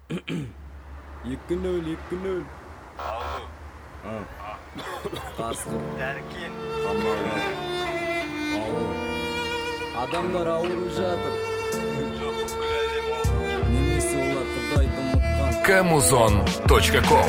2-0. Қасқыр Дәркен адамдар ауырып жатыр. жоқ бүкіл әлем ауырып Немесе олар Құдайды ұмытқан. Kamuzon.com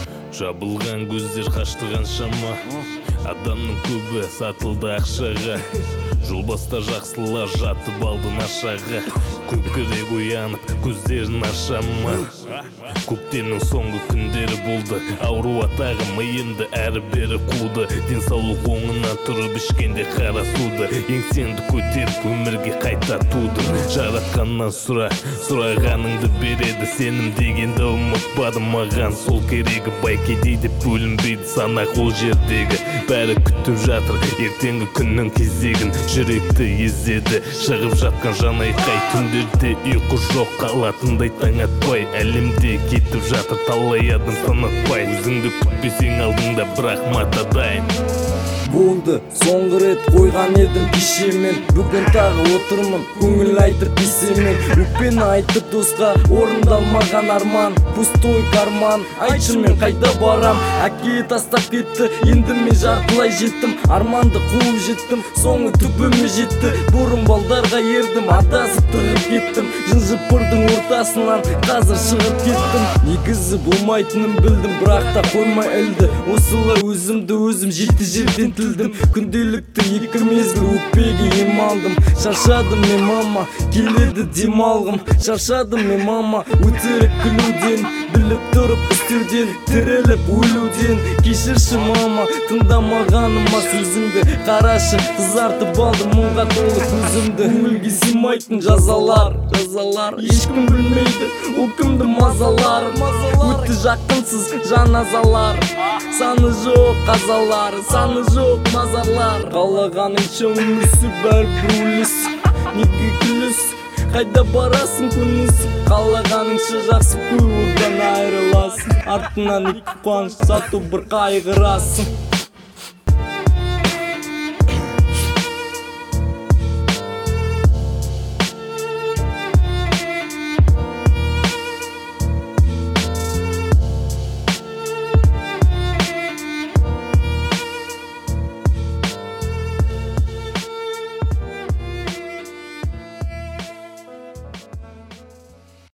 Жабылған көздер қаштыған шама, адамның көбі сатылды ақшаға. Жолбаста жақсылар жатып алды нашаға. Көкірек оянып көздерін ашама. Көктемнің соңғы күндері болды, ауру атағы миымды әрі-бері қуды. Денсаулық оңынан тұрып ішкенде қара суды, еңсеңді көтеріп өмірге қайта туды. Жаратқаннан сұрағаныңды береді, сенім дегенді ұмытпадым маған. Сол керегі байкедей деп бөлінбейді санақ ол жердегі. Бәрі күтіп жатыр ертеңгі күннің кезегін, жүректі езеді шығып жатқан жан айқай. Түндерде ұйқы жоқ қалатындай таң атпай, әлемде кетіп жатыр талай адам санатпай. Өзіңді күтпесең алдыңда бірақ матадайын. Болды, соңғы рет қойған едім кешемен, бүгін тағы отырмын, көңіл айтып бесемен. Өкпені айтып досқа орындалмаған арман, пустой карман. Айтшы мен қайда барам, әке тастап кетті, енді мен жартылай жеттім. Арманды қуып жеттім, соңы түбіме жетті. Бұрын балдарға ердім, адасып тұрып кеттім. Жын-жыпырдың ортасынан қазір шығып кеттім. Негізі болмайтынын білдім, бірақ та қоймай ілді. Осылай өзімді өзім жеті жерден тілдім. Күнделікті екі мезгіл өкпеге ем алдым. Шаршадым мен мама, келеді демалғым. Шаршадым мен мама, өтеріп күлуден, біліп тұрып істеуден, тіріліп өлуден. Кешірші мама, тыңдамағаныма сөзіңді. Қарашы, қызартып алдым мұңға толы көзімді. Көңілге сыймайтын жазалар, ешкім білмейді ол кімді мазалар. Өтті жақынсыз жаназалар, саны жоқ қазалар, саны жоқ мазарлар. Қалағаныңша өмір сүр, бәрібір өлес. Неге күлес, қайда барасың көнесіп. Қалағаныңша жақсы көр, одан айрыласың. Артынан екі қуаныш сату бір қайғырасың.